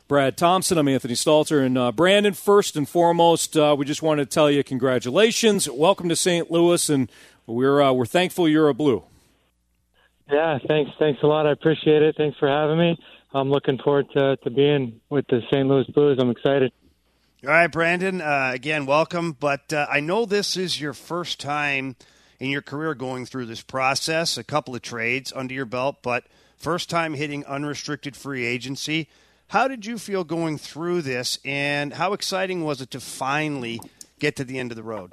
Brad Thompson. I'm Anthony Stalter. And Brandon, first and foremost, we just wanted to tell you congratulations. Welcome to St. Louis, and we're thankful you're a Blue. Yeah, thanks a lot. I appreciate it. Thanks for having me. I'm looking forward to being with the St. Louis Blues. I'm excited. All right, Brandon, again, welcome. But I know this is your first time in your career going through this process, a couple of trades under your belt, but first time hitting unrestricted free agency. How did you feel going through this, and how exciting was it to finally get to the end of the road?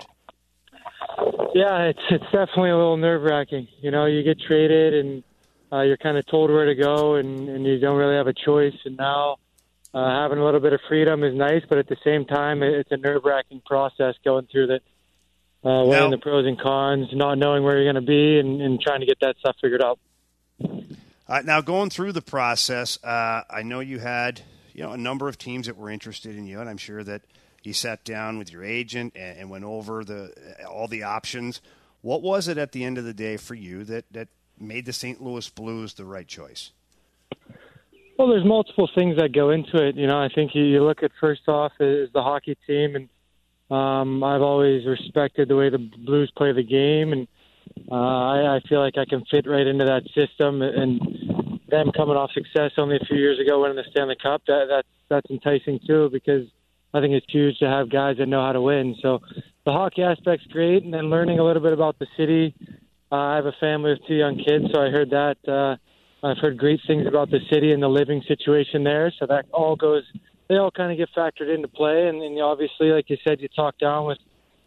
Yeah, it's definitely a little nerve-wracking. You know, you get traded, and you're kind of told where to go, and you don't really have a choice. And now having a little bit of freedom is nice, but at the same time, it's a nerve-wracking process going through that, weighing the pros and cons, not knowing where you're going to be, and trying to get that stuff figured out. Now, going through the process, I know you had a number of teams that were interested in you, and I'm sure that you sat down with your agent and went over all the options. What was it at the end of the day for you that made the St. Louis Blues the right choice? Well, there's multiple things that go into it. You know, I think you look at, first off, is the hockey team, and I've always respected the way the Blues play the game, and I feel like I can fit right into that system. And them coming off success only a few years ago winning the Stanley Cup, that's enticing too, because I think it's huge to have guys that know how to win. So the hockey aspect's great, and then learning a little bit about the city. I have a family with 2 young kids, so I heard that. I've heard great things about the city and the living situation there. So they all kind of get factored into play. And obviously, like you said, you talk down with,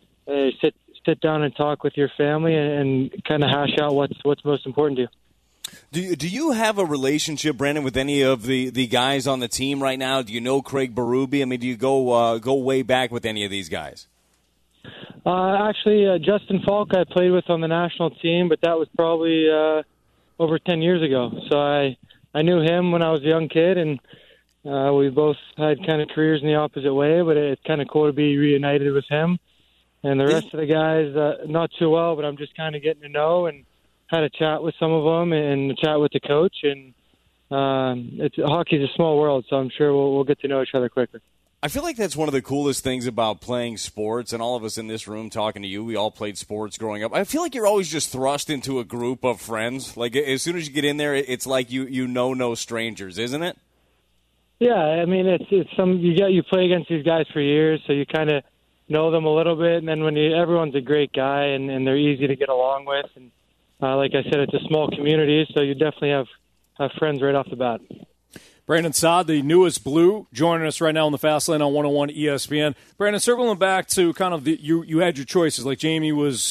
sit down and talk with your family and kind of hash out what's most important to you. Do you have a relationship, Brandon, with any of the guys on the team right now? Do you know Craig Berube? I mean, do you go way back with any of these guys? Actually, Justin Falk I played with on the national team, but that was probably over 10 years ago. So I knew him when I was a young kid, and we both had kind of careers in the opposite way, but it's kind of cool to be reunited with him. And the rest of the guys, not too well, but I'm just kind of getting to know, and had a chat with some of them and a chat with the coach. And hockey's a small world, so I'm sure we'll get to know each other quicker. I feel like that's one of the coolest things about playing sports, and all of us in this room talking to you, we all played sports growing up. I feel like you're always just thrust into a group of friends. Like, as soon as you get in there, it's like you know no strangers, isn't it? Yeah, I mean, it's you play against these guys for years, so you kind of know them a little bit, and then everyone's a great guy, and they're easy to get along with. And like I said, it's a small community, so you definitely have friends right off the bat. Brandon Saad, the newest Blue, joining us right now on the Fast Lane on 101 ESPN. Brandon, circling back to kind of you had your choices, like Jamie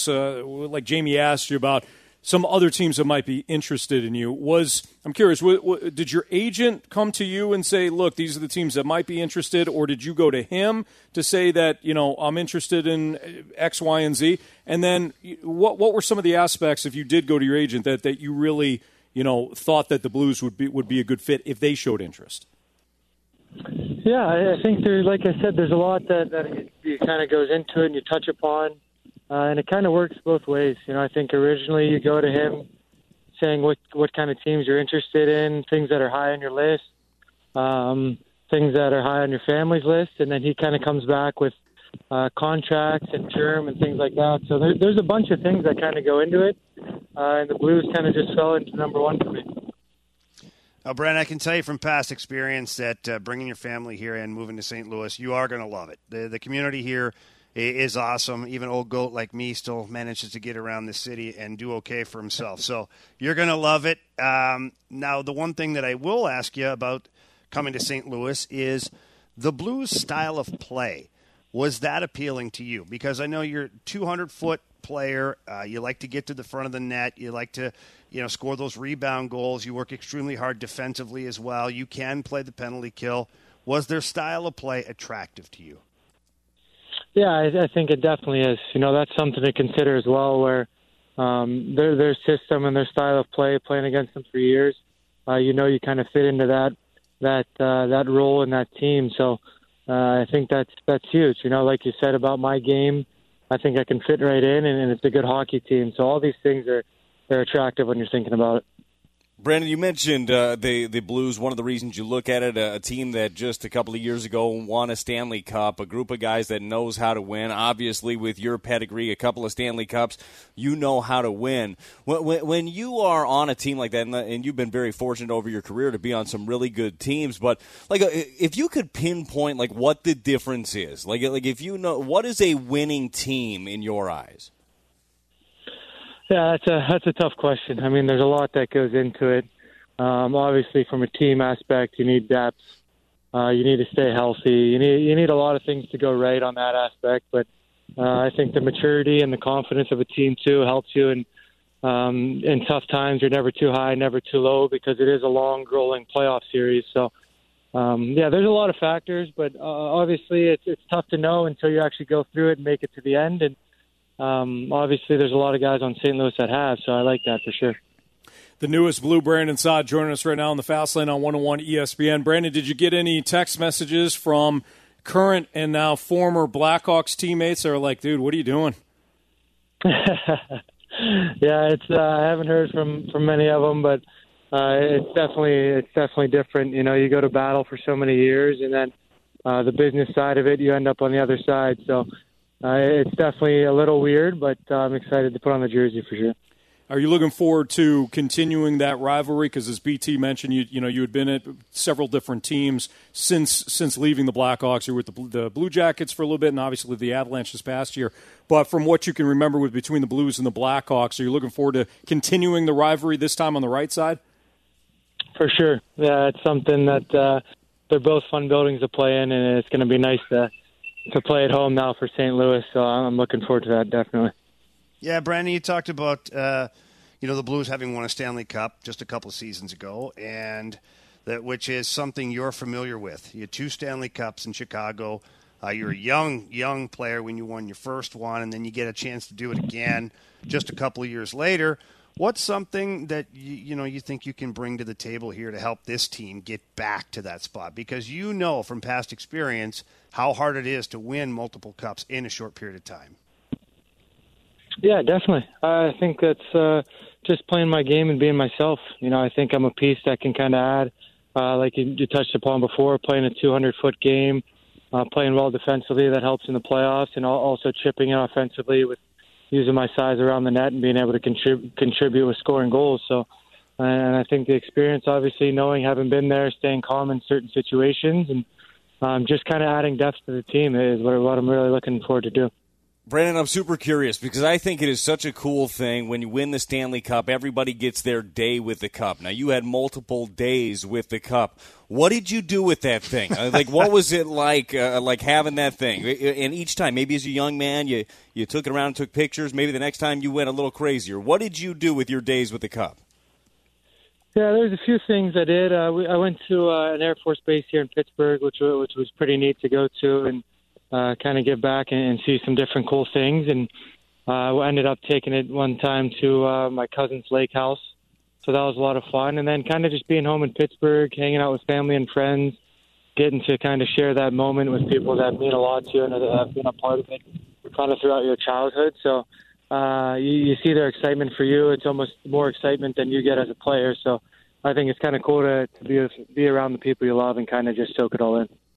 asked you about some other teams that might be interested in you. I'm curious, did your agent come to you and say, look, these are the teams that might be interested, or did you go to him to say that, I'm interested in X, Y, and Z? And then what were some of the aspects, if you did go to your agent, that you really thought that the Blues would be a good fit if they showed interest? Yeah, I think like I said, there's a lot that it kind of goes into it and you touch upon, and it kind of works both ways. I think originally you go to him saying what kind of teams you're interested in, things that are high on your list, things that are high on your family's list, and then he kind of comes back with contracts and term and things like that. So there's a bunch of things that kind of go into it, and the Blues kind of just fell into number one for me. Brent, I can tell you from past experience that bringing your family here and moving to St. Louis, you are going to love it. The community here is awesome. Even old goat like me still manages to get around the city and do okay for himself. So you're going to love it. Now, the one thing that I will ask you about coming to St. Louis is the Blues' style of play. Was that appealing to you? Because I know you're a 200-foot player. You like to get to the front of the net. You like to, score those rebound goals. You work extremely hard defensively as well. You can play the penalty kill. Was their style of play attractive to you? Yeah, I think it definitely is. That's something to consider as well, where their system and their style of play, playing against them for years, you kind of fit into that role in that team. So I think that's huge. Like you said about my game, I think I can fit right in, and it's a good hockey team. So all these things they're attractive when you're thinking about it. Brandon, you mentioned the Blues. One of the reasons you look at it, a team that just a couple of years ago won a Stanley Cup, a group of guys that knows how to win. Obviously, with your pedigree, a couple of Stanley Cups, you know how to win. When you are on a team like that, and you've been very fortunate over your career to be on some really good teams, but like if you could pinpoint like what the difference is, like if you know what is a winning team in your eyes. Yeah, that's a tough question. I mean, there's a lot that goes into it. Obviously, from a team aspect, you need depth. You need to stay healthy. You need a lot of things to go right on that aspect. But I think the maturity and the confidence of a team too helps you. And in tough times, you're never too high, never too low, because it is a long, rolling playoff series. So, yeah, there's a lot of factors. But obviously, it's tough to know until you actually go through it and make it to the end. And obviously, there's a lot of guys on St. Louis that have, so I like that for sure. The newest Blue, Brandon Saad, joining us right now on the Fast Lane on 101 ESPN. Brandon, did you get any text messages from current and now former Blackhawks teammates that are like, dude, what are you doing? Yeah, I haven't heard from many of them, but it's definitely different. You know, you go to battle for so many years, and then the business side of it, you end up on the other side. So it's definitely a little weird, but I'm excited to put on the jersey for sure. Are you looking forward to continuing that rivalry? Because as BT mentioned, you had been at several different teams since leaving the Blackhawks. You were with the Blue Jackets for a little bit, and obviously the Avalanche this past year. But from what you can remember with between the Blues and the Blackhawks, are you looking forward to continuing the rivalry this time on the right side? For sure. Yeah, it's something that they're both fun buildings to play in, and it's going to be nice to play at home now for St. Louis. So I'm looking forward to that, definitely. Yeah, Brandon, you talked about the Blues having won a Stanley Cup just a couple of seasons ago, and which is something you're familiar with. You had 2 Stanley Cups in Chicago. You're a young player when you won your first one, and then you get a chance to do it again just a couple of years later. What's something that you think you can bring to the table here to help this team get back to that spot? Because you know from past experience how hard it is to win multiple cups in a short period of time. Yeah, definitely. I think that's just playing my game and being myself. You know, I think I'm a piece that can kind of add, like you touched upon before, playing a 200-foot game, playing well defensively. That helps in the playoffs, and also chipping in offensively with using my size around the net and being able to contribute with scoring goals. So, and I think the experience, obviously, knowing, having been there, staying calm in certain situations, and just kind of adding depth to the team is what I'm really looking forward to do. Brandon, I'm super curious because I think it is such a cool thing when you win the Stanley Cup, everybody gets their day with the cup. Now, you had multiple days with the cup. What did you do with that thing? What was it like having that thing? And each time, maybe as a young man, you took it around and took pictures. Maybe the next time you went a little crazier. What did you do with your days with the cup? Yeah, there's a few things I did. I went to an Air Force base here in Pittsburgh, which was pretty neat to go to, and kind of get back and see some different cool things. And I ended up taking it one time to my cousin's lake house. So that was a lot of fun. And then kind of just being home in Pittsburgh, hanging out with family and friends, getting to kind of share that moment with people that mean a lot to you and that have been a part of it kind of throughout your childhood. So you see their excitement for you. It's almost more excitement than you get as a player. So I think it's kind of cool to be around the people you love and kind of just soak it all in.